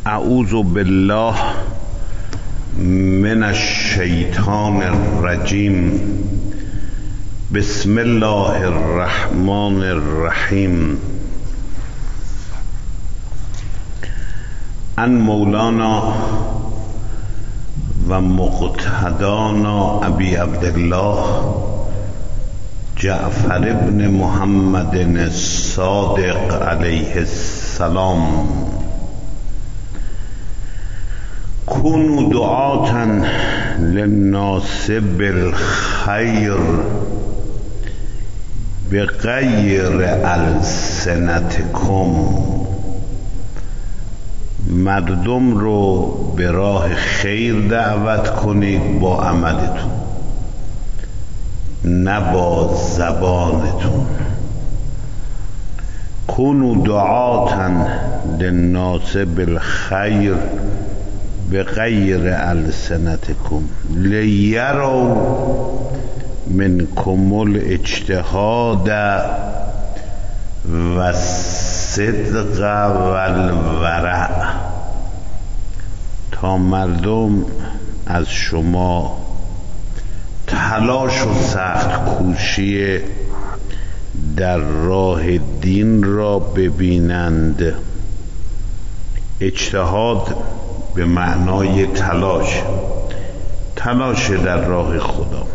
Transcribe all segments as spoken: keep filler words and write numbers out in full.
اعوذ بالله من الشیطان الرجیم. بسم الله الرحمن الرحیم. ان مولانا و مقتدانا ابی عبدالله جعفر ابن محمد الصادق علیه السلام. كونوا دعاة للناس بالخير بغیر السنتکم. مردم رو به راه خیر دعوت کنید با عملتون، نه با زبانتون. كونوا دعاة للناس بالخير بغیر السنتکم لیروا منکم الاجتهاد و الصدق و الورع. تا مردم از شما تلاش و سخت کوشی در راه دین را ببینند. اجتهاد به معنای تلاش، تلاش در راه خدا.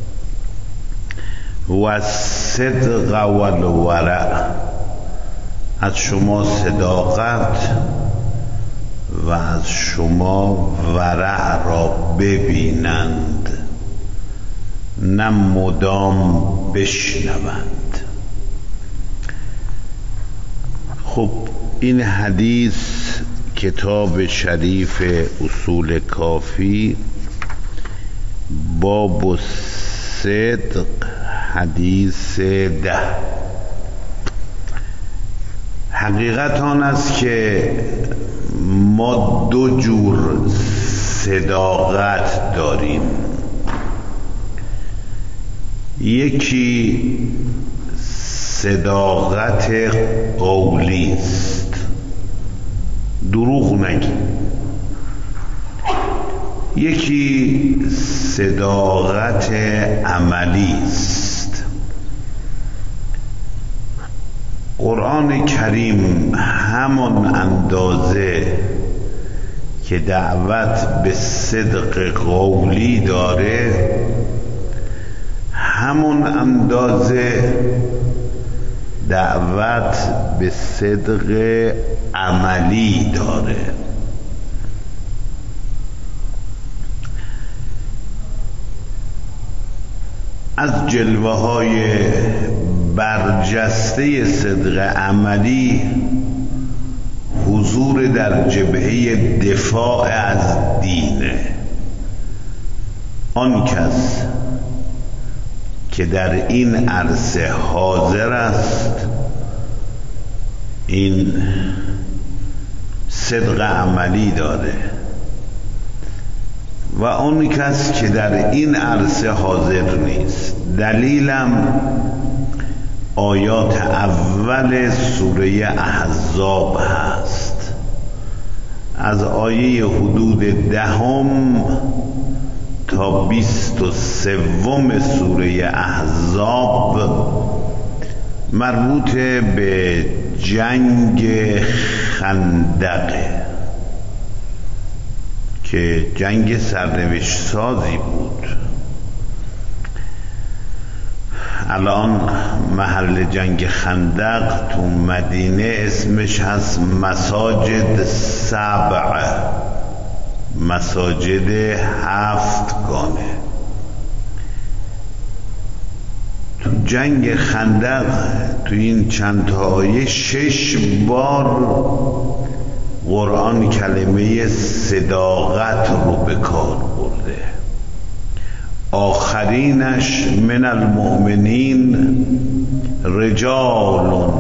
و صدق و الورع، از شما صداقت و از شما ورع را ببینند، نه مدام بشنوند. خب این حدیث کتاب شریف اصول کافی باب صدق حدیث ده. حقیقت آن است که ما دو جور صداقت داریم. یکی صداقت قولی است، دروغ نگی. یکی صداقت عملی است. قرآن کریم همان اندازه که دعوت به صدق قولی داره، همون اندازه دعوت به صدق عملی داره. از جلوه های برجسته صدق عملی حضور در جبهه دفاع از دینه. آن کس که در این عرصه حاضر است، این صدق عملی داره. و اون کس که در این عرصه حاضر نیست. دلیلم آیات اول سوره احزاب هست. از آیه حدود دهم تا بیست و سوم سوره احزاب مربوط به جنگ خندقه که جنگ سرنوشت سازی بود. الان محل جنگ خندق تو مدینه اسمش هست مساجد سبع، مساجد هفتگانه. تو جنگ خندق تو این چند تا آیه شش بار قرآن کلمه صداقت رو به کار برده. آخرینش من المؤمنین رجال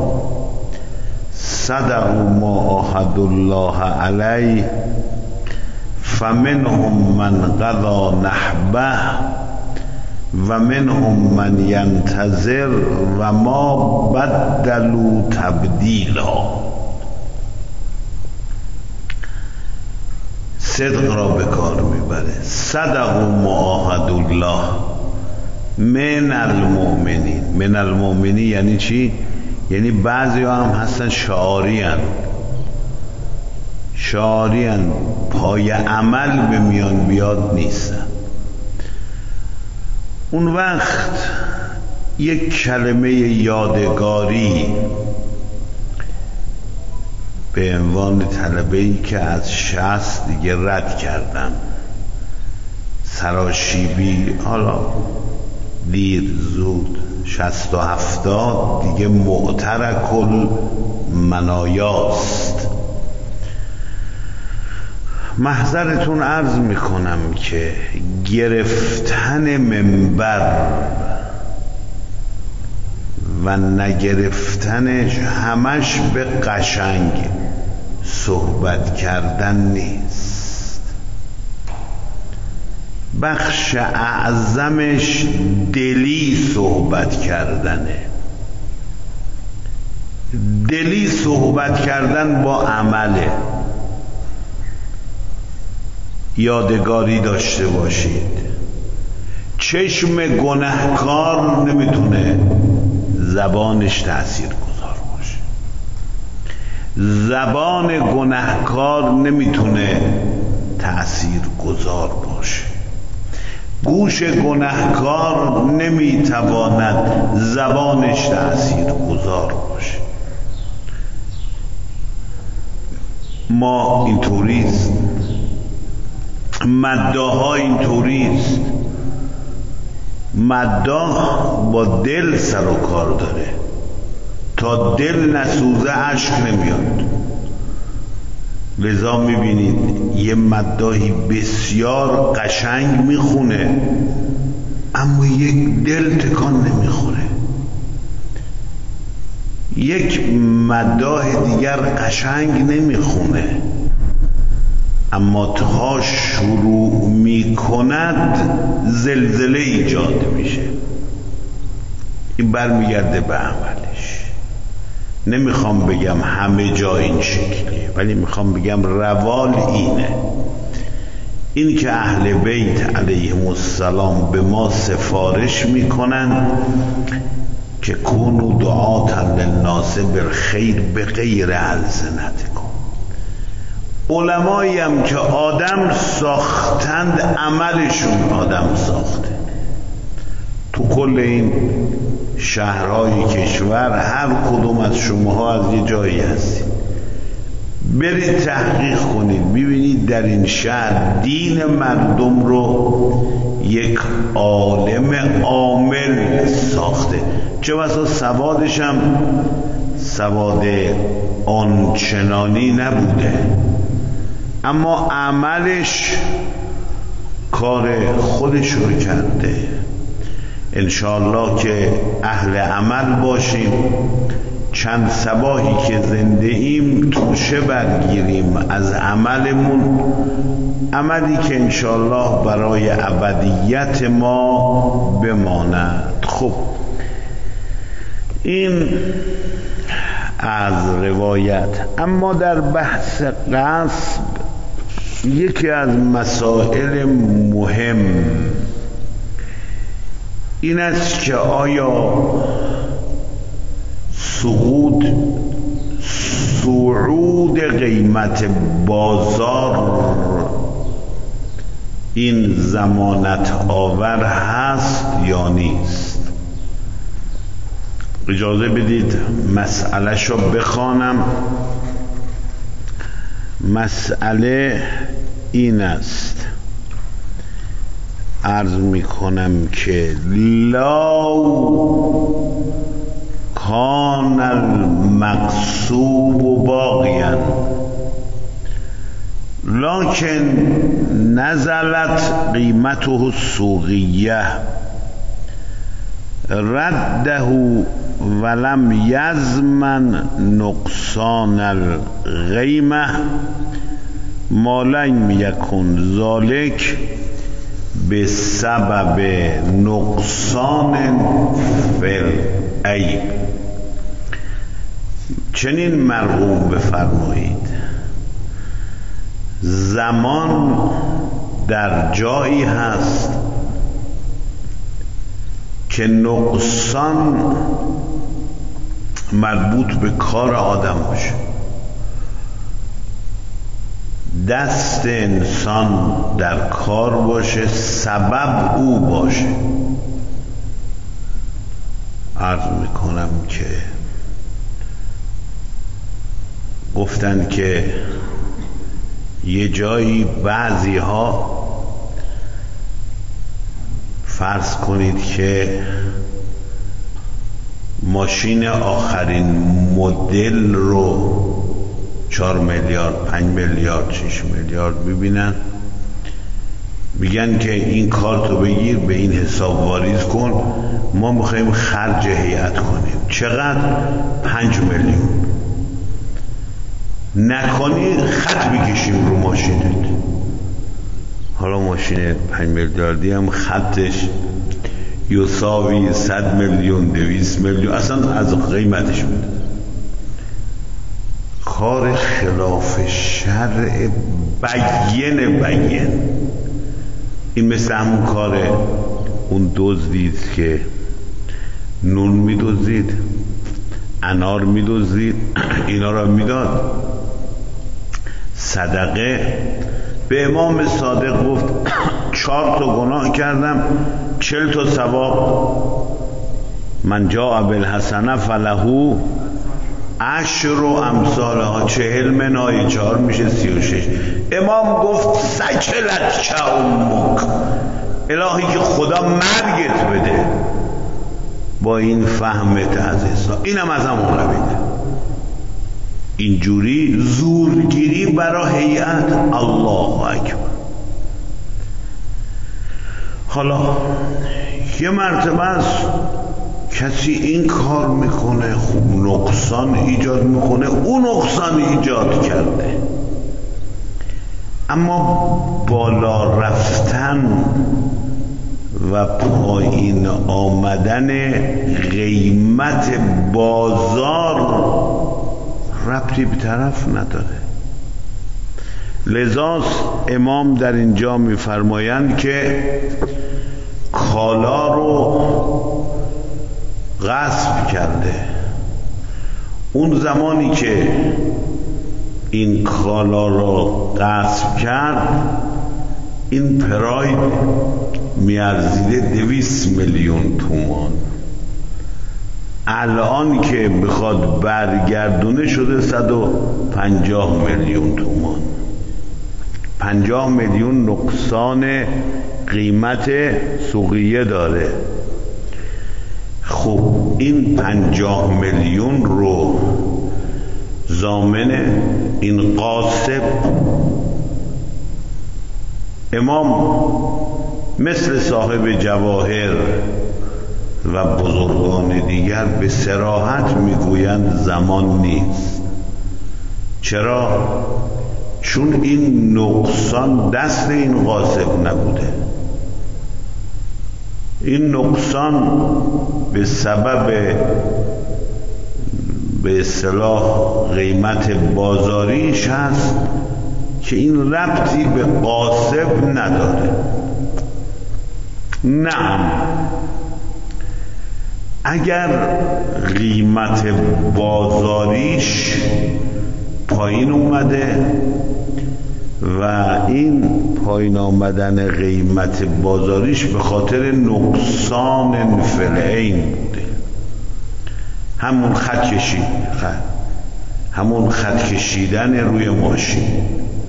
صدقوا ما عاهدوا الله علیه فمنهم من قضی نحبه و منهم من ینتظر و ما بدلوا تبدیلا. صدق را به کار میبره. صدق و معاهد الله من المؤمنین. من المؤمنین یعنی چی؟ یعنی بعضی ها هم هستن شعاری هن شعاری هن پای عمل به میان بیاد نیستن. اون وقت یک کلمه یادگاری به عنوان طلبه‌ای که از شصت دیگه رد کردم، سراشیبی، حالا دیر زود، شصت و هفتاد دیگه معترک المنایاست. محضرتون عرض میکنم که گرفتن منبر و نگرفتنش همش به قشنگ صحبت کردن نیست. بخش اعظمش دلی صحبت کردنه. دلی صحبت کردن با عمله. یادگاری داشته باشید، چشم گنهکار نمیتونه زبانش تأثیر گذار باشه. زبان گنهکار نمیتونه تأثیر گذار باشه. گوش گنهکار نمیتواند زبانش تأثیر گذار باشه. ما اینطوریست، مداها اینطوریست. مداح با دل سر و کار داره. تا دل نسوزه اشک نمیاد. لذا میبینید یه مداحی بسیار قشنگ میخونه اما یک دل تکان نمیخوره. یک مداح دیگر قشنگ نمیخونه اما تا شروع میکند زلزله ایجاد میشه. این برمیگرده به عملش. نمیخوام بگم همه جا این شکلیه، ولی میخوام بگم روال اینه. این که اهل بیت علیهم السلام به ما سفارش میکنن که کونوا دعاة للناس بالخیر بغیر السنتکم. علمایی هم که آدم ساختند عملشون آدم ساخته. تو کل این شهرهای کشور هر کدوم از شماها از یه جایی هستید، برید تحقیق کنید ببینید در این شهر دین مردم رو یک عالم عامل ساخته. چه بسا سوادش هم سواد آنچنانی نبوده اما عملش کار خودش رو کرده. انشاءالله که اهل عمل باشیم، چند صباحی که زنده ایم توشه برگیریم از عملمون، عملی که انشاءالله برای ابدیت ما بماند. خب این از روایت. اما در بحث غصب یکی از مسائل مهم این است که آیا سقوط صعود قیمت بازار این ضمانت آور هست یا نیست؟ اجازه بدید مسئله شو بخوانم. مسئله این است، عرض می کنم که لا کان المقصوب باقیا لکن نزلت قیمته السوقیه رده ولم یضمن نقصان القیمه ما لم یکن ذلک به سبب نقصان فی العیب. چنین مرغوم بفرمایید زمان در جایی هست که نقصان مربوط به کار آدم باشه، دست انسان در کار باشه، سبب او باشه. عرض میکنم که گفتن که یه جایی بعضی ها فرض کنید که ماشین آخرین مدل رو چهار میلیارد، پنج میلیارد، شش میلیارد ببینن، میگن که این کارتو بگیر به این حساب واریز کن، ما میخوایم خرج هیئت کنیم. چقدر؟ پنج میلیون. نکنی خط بکشیم رو ماشینت. حالا ماشین پنج میلیاردی هم خطش یساوی صد میلیون، دویست میلیون، اصلا از قیمتش میده. کار خلاف شرع بین بین. این مثل همون کار اون دزدید که نون میدزدید، انار میدزدید، اینا را میداد صدقه. به امام صادق گفت چهار تا گناه کردم، چل تا ثواب. من جاء بالحسنه فله عشر امثالها، چهل منهای چهار میشه سی و شش. امام گفت سکلت که امک، الهی که خدا مرگت بده با این فهمت از حساب. اینم از همون رویده. اینجوری زورگیری برای هیئت. الله اکبر. حالا یه مرتبه است کسی این کار میکنه، خوب نقصان ایجاد میکنه، اون نقصان ایجاد کرده، اما بالا رفتن و پایین آمدن قیمت بازار ربطی به طرف نداره. لذا امام در اینجا میفرمایند که کالا رو غصب کرده. اون زمانی که این کالا رو غصب کرد، این پراید میارزیده دویست میلیون تومان، الان که بخواد برگردونه شده صد و پنجاه میلیون تومان. پنجاه میلیون نقصان قیمت سوقیه داره. خب این پنجاه میلیون رو ضامن این غاصب امام مثل صاحب جواهر و بزرگان دیگر به صراحت میگویند زمان نیست. چرا؟ چون این نقصان دست این غاصب نبوده. این نقصان به سبب به اصطلاح قیمت بازاریش هست که این ربطی به غاصب نداره. نعم اگر قیمت بازاریش پایین اومده و این پایین آمدن قیمت بازاریش به خاطر نقصان فعلین بوده، همون خط کشید، خط. همون خط کشیدن روی ماشین،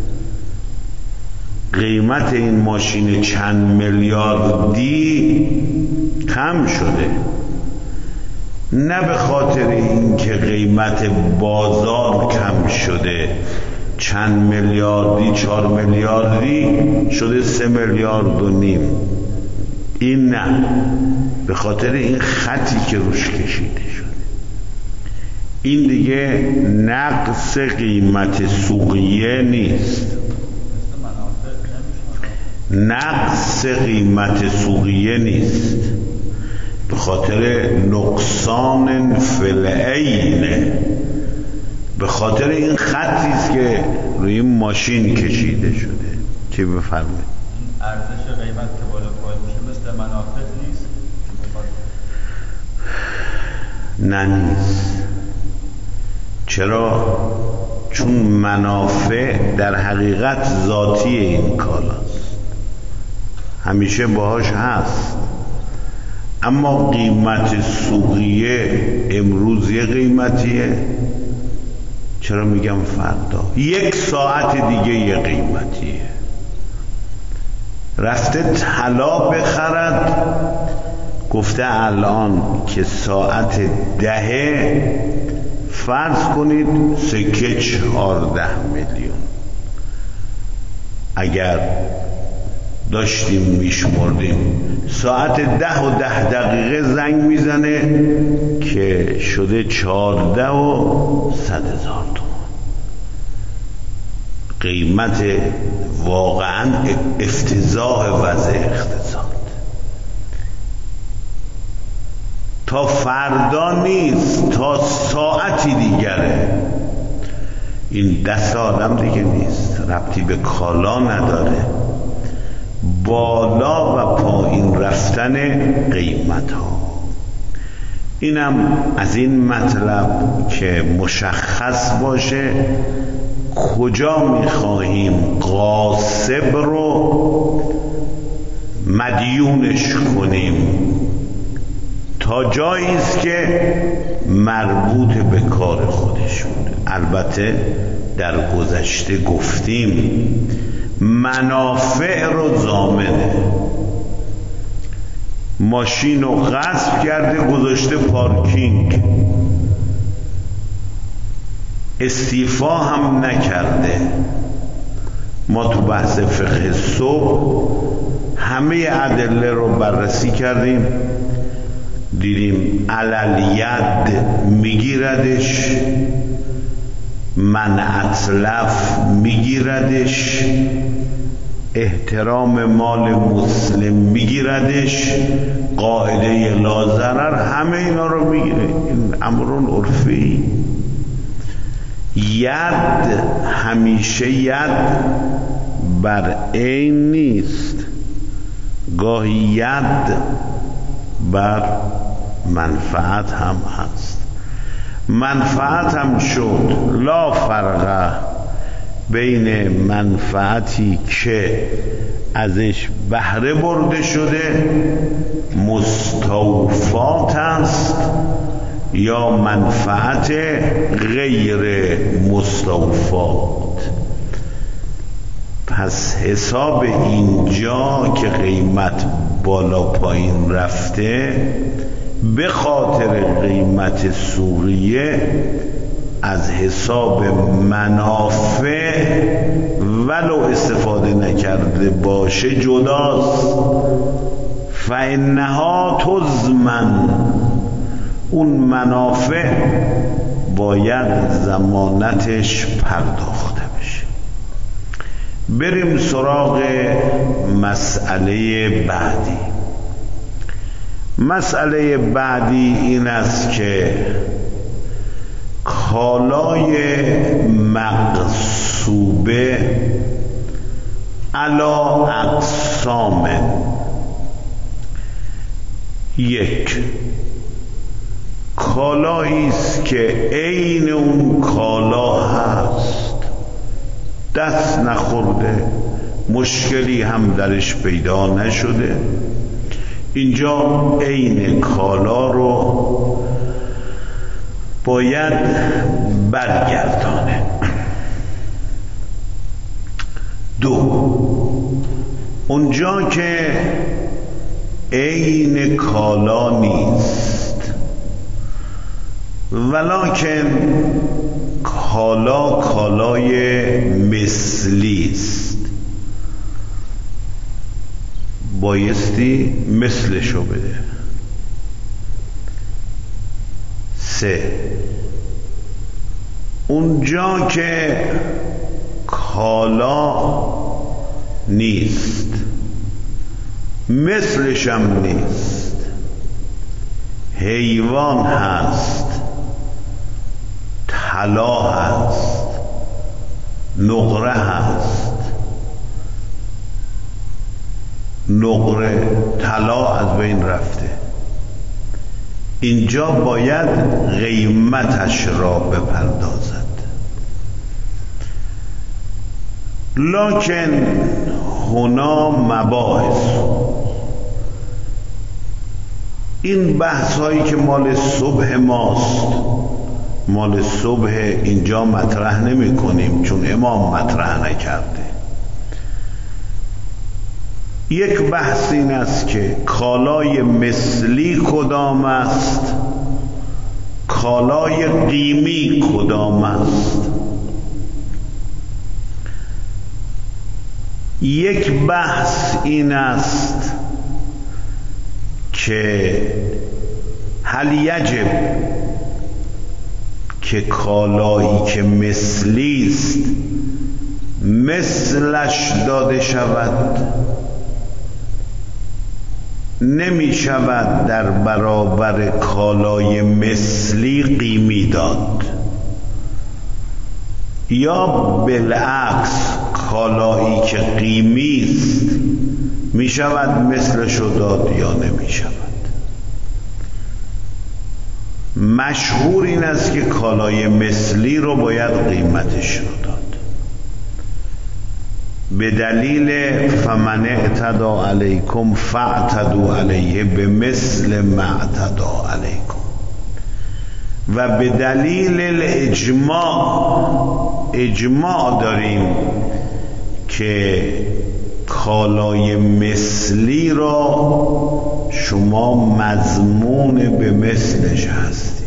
قیمت این ماشین چند میلیاردی کم شده، نه به خاطر اینکه قیمت بازار کم شده، چند میلیاردی چهار میلیاردی شده سه میلیارد و نیم. این نه، به خاطر این خطی که روش کشیده شده. این دیگه نقص قیمت سوقیه نیست، نقص قیمت سوقیه نیست، به خاطر نقصان فی العین، به خاطر این خطی است که روی ماشین کشیده شده. چی بفرمایید؟ ارزش قیمت که بالا پایین میشه مثل منافع نیست؟ نه نیست. چرا؟ چون منافع در حقیقت ذاتی این کالاست، همیشه باهاش هست. اما قیمت سوقیه امروز یه قیمتیه، چرا میگم فردا یک ساعت دیگه یه قیمتیه. رفته طلا بخرد، گفته الان که ساعت دهه فرض کنید سکه چهارده میلیون. اگر داشتیم میشمردیم ساعت ده و ده دقیقه زنگ میزنه که شده چهارده و صد هزار تومان. قیمت واقعا افتضاح وضع اقتصاد. تا فردا نیست، تا ساعتی دیگره. این دست آدم دیگه نیست، ربطی به کالا نداره. بالا و پایین رفتن قیمت ها. اینم از این مطلب که مشخص باشه کجا میخواهیم غاصب رو مدیونش کنیم. تا جایی است که مربوط به کار خودشون. البته در گذشته گفتیم منافع رو ضامنه. ماشین رو غصب کرده گذاشته پارکینگ، استیفا هم نکرده. ما تو بحث فقه صبح همه ادله رو بررسی کردیم، دیدیم علالید میگیردش، من اتلف میگیردش، احترام مال مسلم میگیردش، قاعده لا ضرر، همه اینا رو میگیره. این امرون عرفی. ید همیشه ید بر عین نیست، گاهی ید بر منفعت هم هست. منفعت هم شد لا فرق بین منفعتی که ازش بهره برده شده مستوفات است یا منفعت غیر مستوفات. پس حساب اینجا که قیمت بالا پایین رفته به خاطر قیمت سوقیه از حساب منافع ولو استفاده نکرده باشه جداست. فانها تضمن، اون منافع باید ضمانتش پرداخته بشه. بریم سراغ مسئله بعدی. مسئله بعدی این است که کالای مغصوبه علا اقسام. یک، کالایی است که عین اون کالا هست، دست نخورده، مشکلی هم درش پیدا نشده، اینجا عین کالا رو باید برگردانه. دو، اونجا که عین کالا نیست ولکن کالا کالای مثلی است، بایستی مثلشو بده. سه، اونجا که کالا نیست مثلشم نیست، حیوان هست، طلا هست، نقره هست. نقره طلا از بین رفته، اینجا باید قیمتش را بپردازد. لکن هنا مباحث، این بحث هایی که مال صبح ماست، مال صبح اینجا مطرح نمی کنیم چون امام مطرح نکرده. یک بحث این است که کالای مثلی کدام است، کالای قیمی کدام است. یک بحث این است که هل یجب که کالایی که مثلی است مثلش داده شود، نمی شود در برابر کالای مثلی قیمی داد، یا بالعکس کالایی که قیمی است می شود مثلشو داد یا نمی شود. مشهور این است که کالای مثلی رو باید قیمتش رو داد، به دلیل فمن اعتدی علیکم فاعتدوا علیه بمثل ما اعتدی علیکم، و به دلیل الاجماع، اجماع داریم که کالای مثلی را شما مضمون به مثلش هستی.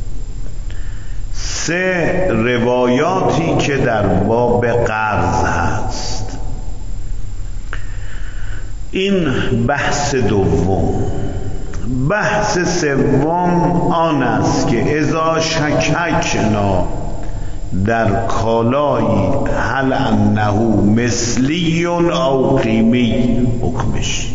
سه روایاتی که در باب قرض هست. این بحث دوم. بحث سوم آن است که اذا شککنا در کالایی هل انه مثلی او قیمی حکمش.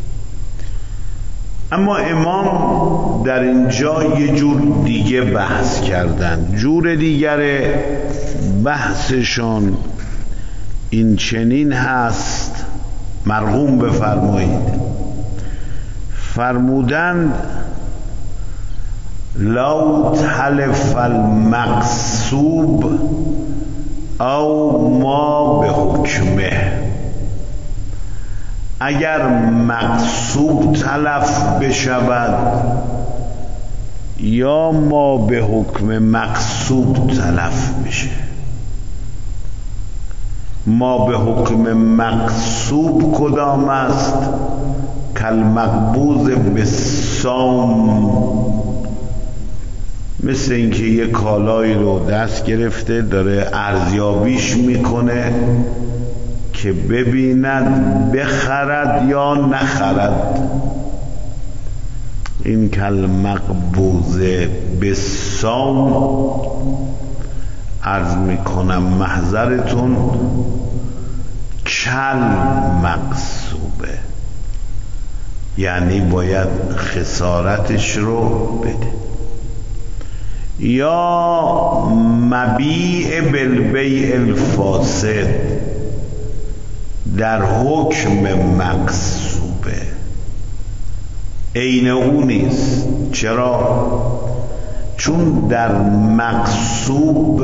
اما امام در اینجا یه جور دیگه بحث کردن. جور دیگر بحثشان این چنین هست، مرحوم بفرمایید، فرمودند لو تلف المقصوب او ما به حکمه، اگر مقصوب تلف بشود یا ما به حکم مقصوب تلف بشه. ما به حکم مقصوب کدام است؟ کالمقبوض بالصوم، مثل اینکه یه کالایی رو دست گرفته داره ارزیابیش میکنه که ببیند بخرد یا نخرد. این کالمقبوض بالصوم عرض میکنم محضرتون کل مقصوبه، یعنی باید خسارتش رو بده. یا مبیع بالبیع الفاسد در حکم مقصوبه، عین او نیست. چرا؟ چون در مقصوب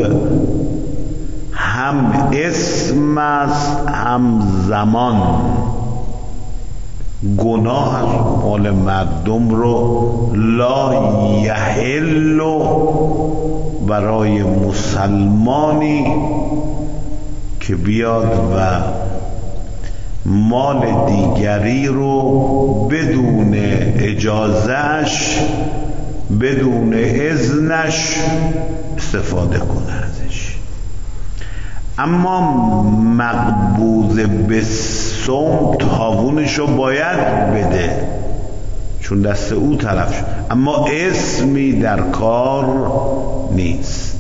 هم اسم است هم زمان. گناه از مال مردم رو لا یحل برای مسلمانی که بیاد و مال دیگری رو بدون اجازهش، بدون اذنش استفاده کنه ازش. اما مقبوض به صوم تاوونش رو باید بده چون دست او تلف شد، اما اسمی در کار نیست.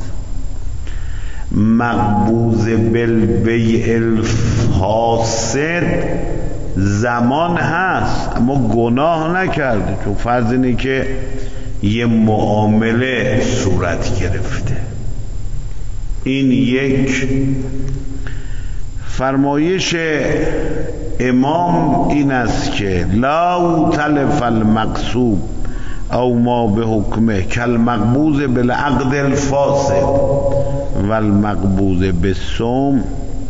مقبوض بالبیع الفاسد زمان هست اما گناه نکرده، چون فرض اینه که یه معامله صورت گرفته. این یک. فرمایش امام این است که لا تلف المقصوب او ما به حکمه کالمقبوض بالعقد الفاسد و المقبوض بالصوم.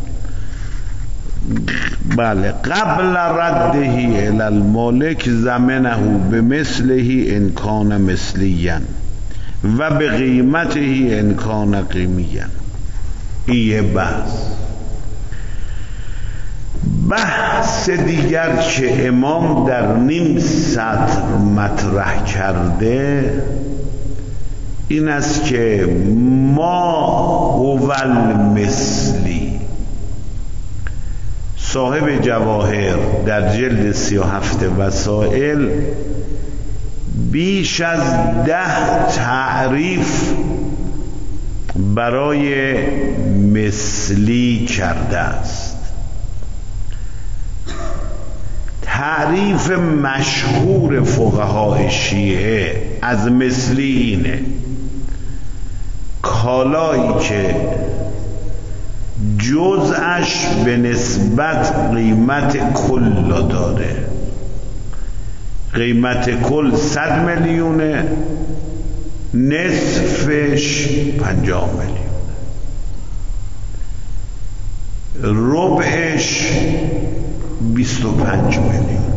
بله قبل رده الى المالک زمنه بمثله ان کان مثلیا و به قیمته ان کان قیمیا. این بحث بحث دیگر که امام در نیم سطر مطرح کرده این است که ما هو المثلی. صاحب جواهر در جلد سی و هفت وسائل بیش از ده تعریف برای مثلی کرده است. تعریف مشهور فقهای شیعه از مثلی اینه: کالایی که جزءش به نسبت قیمت کل داره. قیمت کل صد میلیونه، نصفش پنجاه میلیونه، ربعش بیست و پنج میلیونه،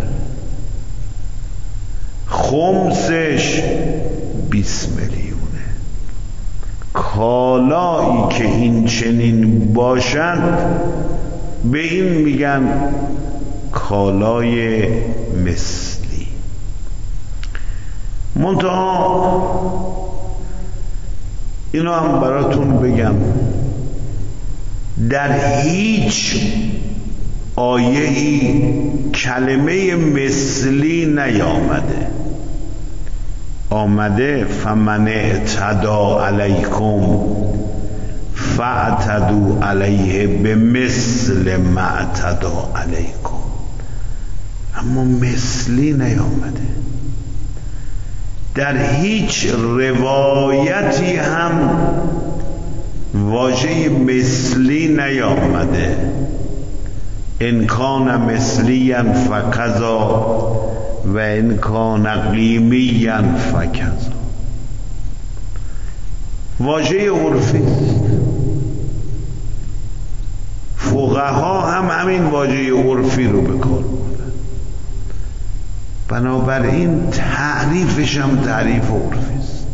خمسش بیست میلیونه. کالایی که این چنین باشند به این میگن کالای مثلی. منتها اینو هم براتون بگم، در هیچ آیه‌ای کلمه مثلی نیامده. آمده فمن اعتدا علیکم فاعتدوا علیه بمثل ما اعتدا علیکم، اما مثلی نیامده. در هیچ روایتی هم واژه مثلی نیامده. ان کان مثلیا فکذا و ان کان قیمیا فکذا. واژه عرفی. فقها هم همین واژه عرفی رو به کار بردن. بنابراین تعریفش هم تعریف عرفی است،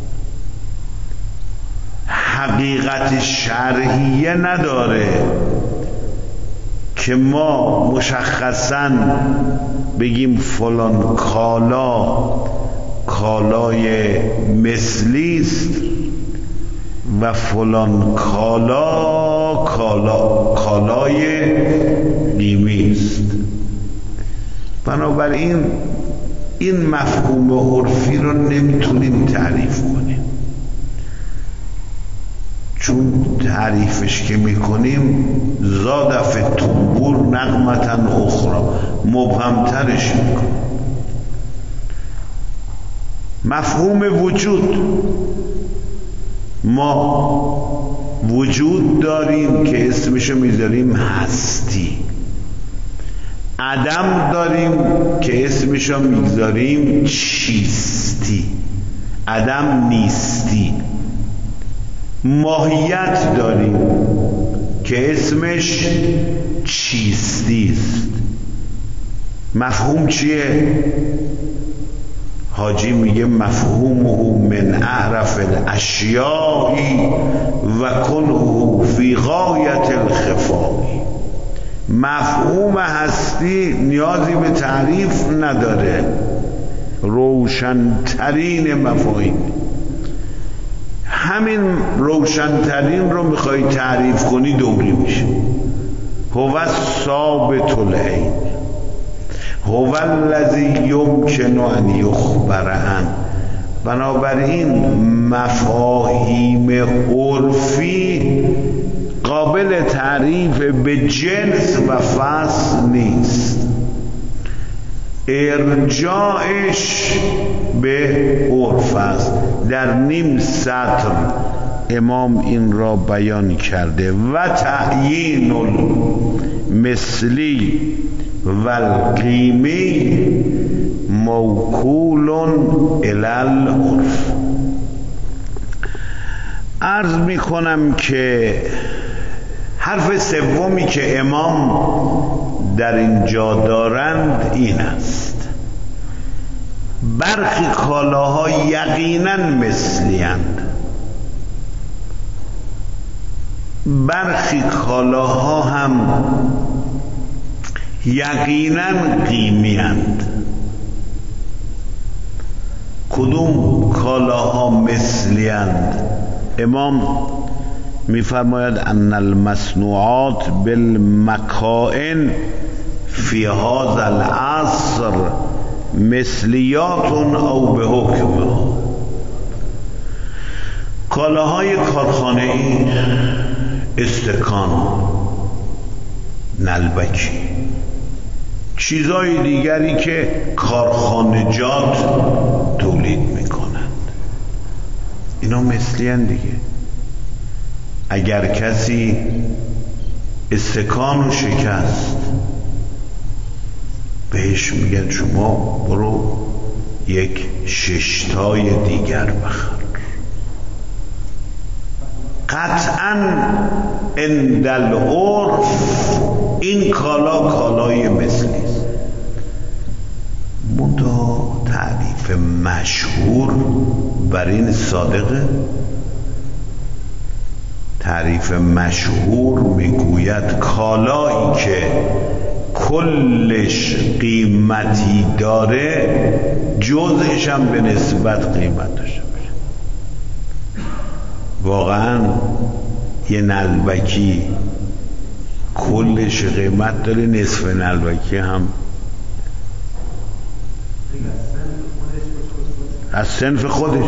حقیقت شرعیه نداره که ما مشخصاً بگیم فلان کالا کالای مثلی است و فلان کالا کالا کالای قیمی است. بنابراین این مفهوم عرفی رو نمیتونیم تعریف کنیم، چون تعریفش که میکنیم زادف تنبور نغمتن اخرى، مبهمترش میکنیم. مفهوم وجود، ما وجود داریم که اسمشو میذاریم هستی، عدم داریم که اسمشو میذاریم چیستی، عدم نیستی. ماهیت داریم که اسمش چیستی است. مفهوم چیه؟ حاجی میگه مفهومه من اعرف الاشیاء و کنه فی غایت الخفاء. مفهوم هستی نیازی به تعریف نداره، روشنترین مفاهیم. همین روشنترین رو میخوای تعریف کنی دوبلی میشه. هو ثابت العین، هو الذی یمکن ان یخبر عنه. بنابراین مفاهیم عرفی قابل تعریف به جنس و فصل نیست، ارجاعش به عرف است. در نیم سطر امام این را بیان کرده و تعیین المثلی و القیمی موکول الی العرف. عرض می کنم که حرف سومی که امام در اینجا دارند این است: برخی کالاها یقینا مثلی اند، برخی کالاها هم یقینا قیمی اند. کدوم کالاها مثلی اند؟ امام میفرماید ان المصنوعات بالمکائن فی هذا العصر مثلیات او به حکمها. کالاهای کارخانه‌ای، استکان، نلبکی، چیزهای دیگری که کارخانجات تولید میکنند، اینا مثلی هستند دیگه. اگر کسی استکانو شکست بهش میگن شما برو یک ششتای دیگر بخر. قطعاً عند العرف این کالا کالای مثلی است. منتها تعریف مشهور بر این صادقه. تعریف مشهور میگوید کالایی که کلش قیمتی داره جزءش هم به نسبت قیمت داشته باشه. واقعا یه نلبکی کلش قیمت داره، نصف نلبکی هم از صنف خودش.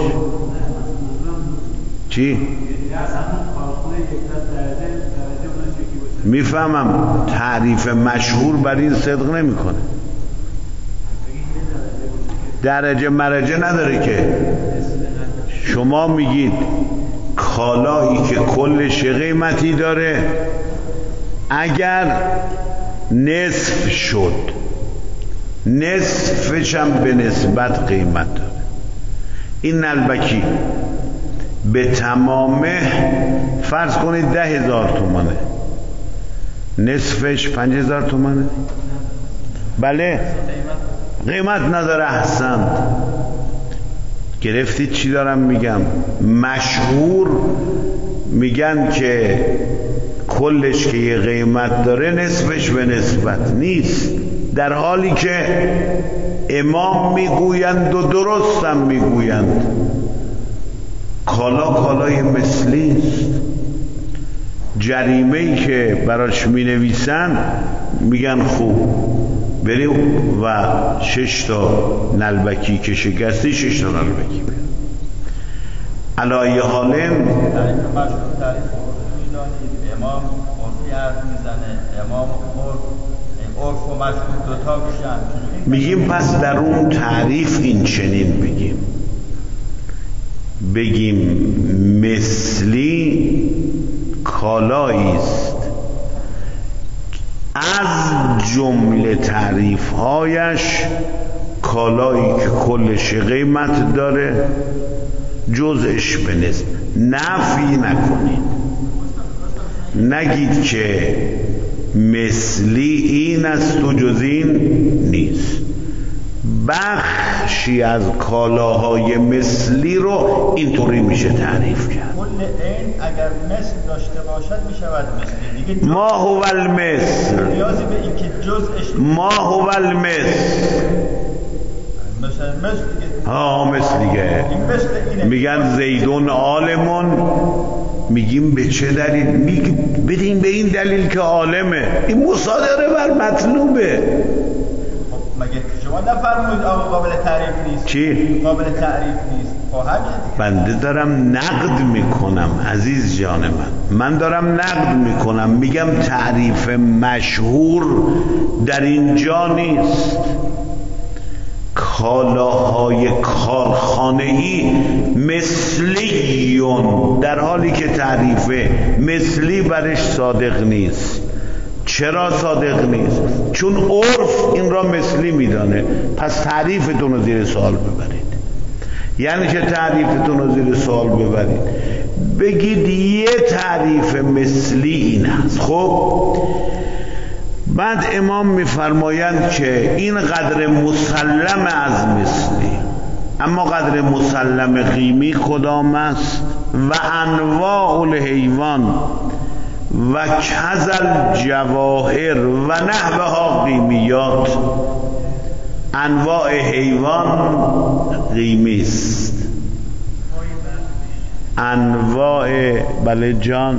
چی؟ میفهمم. تعریف مشهور بر این صدق نمیکنه. درجه مرجه نداره که. شما میگید کالایی که کلش قیمتی داره اگر نصف شد نصفش هم به نسبت قیمت داره. این نلبکی به تمامه فرض کنید ده هزار تومانه، نصفش پنج هزار تومانه. بله قیمت نداره. احسن گرفتید چی دارم میگم؟ مشهور میگن که کلش که یه قیمت داره نصفش به نسبت نیست، در حالی که امام میگویند و درست هم میگویند کالا کالای مثلی است. جریمه‌ای که براش مینویسن میگن خوب بریم و شش تا نلبکی که شکستی شش تا نلبکی بیار. علایه حالن تعریف مشهور تعریف میدانید. امام عرفی حرف میزنه، امام عرف عرف و مشهور دوتا میشن. میگیم پس در اون تعریف این چنین بگیم بگیم مثلی کالایی است از جمله تعریفهایش کالایی که کلش قیمت داره جزءش به نسبت. نفی نکنید، نگید که مثلی این است و جز این نیست. بخشی از کالاهای مثلی رو اینطوری میشه تعریف کرد. کل این اگر مثل داشته باشد میشود مثلی دیگه. ما هو المثل؟ نیازی به این که جزءش. ما هو المثل؟ مثلا مثل دیگه. ها مثل دیگه. میگن زیدون عالمون. میگیم به چه دلیل؟ میگیم بدین به این دلیل که عالمه. این مصادره بر مطلوبه. مگه شما نفرمودید آقا قابل تعریف نیست؟ چی؟ قابل تعریف نیست. خب همین بنده دارم نقد میکنم عزیز جان من. من دارم نقد میکنم، میگم تعریف مشهور در اینجا نیست. کالاهای کارخانه‌ای مثلیون، در حالی که تعریفه مثلی برش صادق نیست. چرا صادق نیست؟ چون عرف این را مثلی میدانه. پس تعریفتون رو زیر سوال ببرید. یعنی که تعریفتون رو زیر سوال ببرید، بگید یه تعریف مثلی این هست. خب بعد امام میفرمایند که این قدر مسلم از مثلی، اما قدر مسلم قیمی کدام است؟ و انواع الحیوان و کذل جواهر و نحوها قیمیات. انواع حیوان قیمی است، انواع بله جان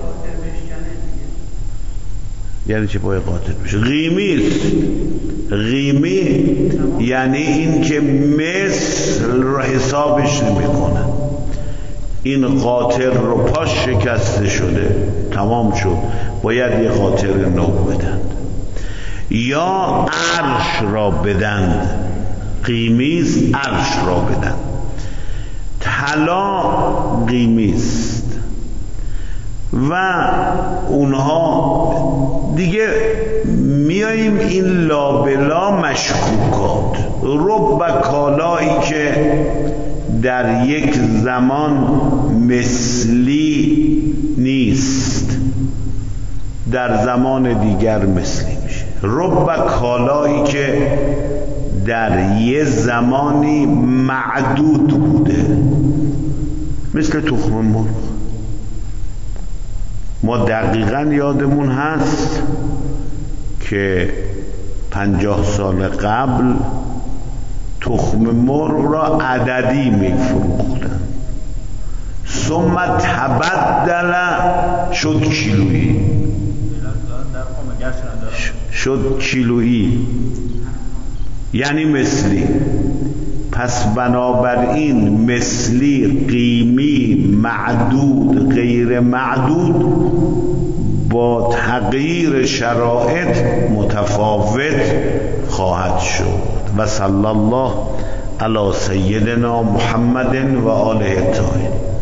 یعنی چه پای قاطر بشه؟ قیمی است. قیمی یعنی این که مثل رو حسابش نمی کنن. این قاطر رو پاش شکسته شده، تمام شد، باید یه قاطر نو بدن یا عرش را بدن. قیمی است، عرش را بدن. طلا قیمی است و اونها دیگه میاییم این لابلا مشکوکات. رب کالایی که در یک زمان مثلی نیست، در زمان دیگر مثلی میشه. رب کالایی که در یه زمانی معدود بوده، مثل تخم مرغ. ما دقیقا یادمون هست که پنجاه سال قبل تخم مرغ را عددی میفروختن، ثم تبدل شد کیلویی، شد کیلویی یعنی مثلی. پس بنابراین مثلی، قیمی، معدود، غیر معدود با تغییر شرایط متفاوت خواهد شد. و صلی الله علی سیدنا محمد و آله الطاهرین.